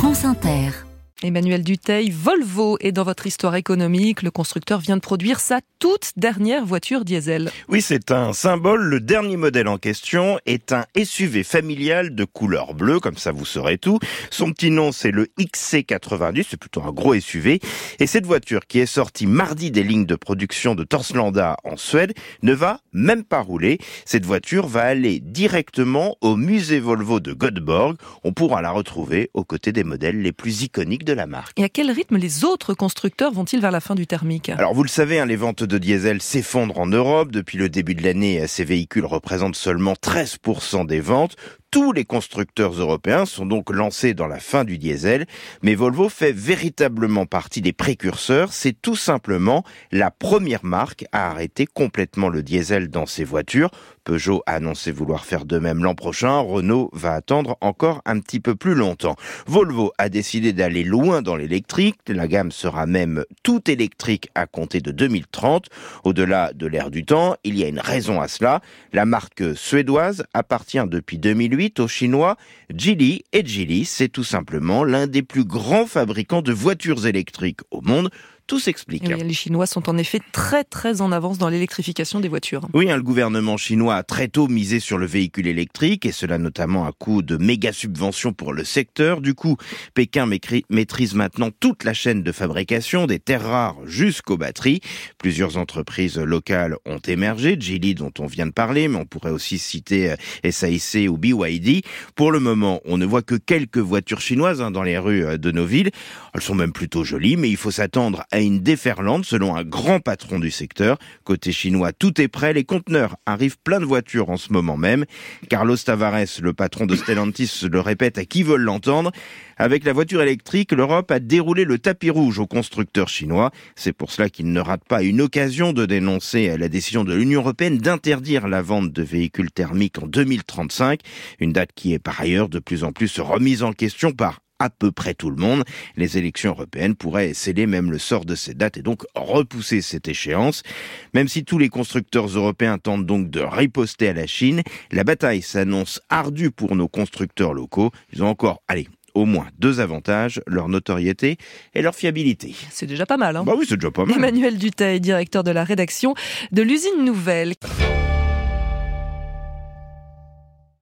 France Inter. Emmanuel Dutheil, Volvo est dans votre histoire économique. Le constructeur vient de produire sa toute dernière voiture diesel. Oui, c'est un symbole. Le dernier modèle en question est un SUV familial de couleur bleue, comme ça vous saurez tout. Son petit nom, c'est le XC90, c'est plutôt un gros SUV. Et cette voiture, qui est sortie mardi des lignes de production de Torslanda en Suède, ne va même pas rouler. Cette voiture va aller directement au musée Volvo de Göteborg. On pourra la retrouver aux côtés des modèles les plus iconiques de la marque. Et à quel rythme les autres constructeurs vont-ils vers la fin du thermique ? Alors vous le savez, les ventes de diesel s'effondrent en Europe. Depuis le début de l'année, ces véhicules représentent seulement 13% des ventes. Tous les constructeurs européens sont donc lancés dans la fin du diesel, mais Volvo fait véritablement partie des précurseurs. C'est tout simplement la première marque à arrêter complètement le diesel dans ses voitures. Peugeot a annoncé vouloir faire de même l'an prochain. Renault va attendre encore un petit peu plus longtemps. Volvo a décidé d'aller loin dans l'électrique. La gamme sera même tout électrique à compter de 2030. Au-delà de l'ère du temps, il y a une raison à cela. La marque suédoise appartient depuis 2008 au chinois Geely, et Geely, c'est tout simplement l'un des plus grands fabricants de voitures électriques au monde. Tout s'explique. Oui, les Chinois sont en effet très en avance dans l'électrification des voitures. Oui, le gouvernement chinois a très tôt misé sur le véhicule électrique, et cela notamment à coup de méga subventions pour le secteur. Du coup, Pékin maîtrise maintenant toute la chaîne de fabrication, des terres rares jusqu'aux batteries. Plusieurs entreprises locales ont émergé, Geely dont on vient de parler, mais on pourrait aussi citer SAIC ou BYD. Pour le moment, on ne voit que quelques voitures chinoises dans les rues de nos villes. Elles sont même plutôt jolies, mais il faut s'attendre à une déferlante selon un grand patron du secteur. Côté chinois, tout est prêt, les conteneurs arrivent plein de voitures en ce moment même. Carlos Tavares, le patron de Stellantis, le répète à qui veulent l'entendre. Avec la voiture électrique, l'Europe a déroulé le tapis rouge aux constructeurs chinois. C'est pour cela qu'il ne rate pas une occasion de dénoncer la décision de l'Union européenne d'interdire la vente de véhicules thermiques en 2035. Une date qui est par ailleurs de plus en plus remise en question par à peu près tout le monde. Les élections européennes pourraient sceller même le sort de cette date et donc repousser cette échéance. Même si tous les constructeurs européens tentent donc de riposter à la Chine, la bataille s'annonce ardue pour nos constructeurs locaux. Ils ont encore, au moins deux avantages, leur notoriété et leur fiabilité. C'est déjà pas mal, Bah oui, c'est déjà pas mal. Emmanuel Dutheil, directeur de la rédaction de l'Usine Nouvelle.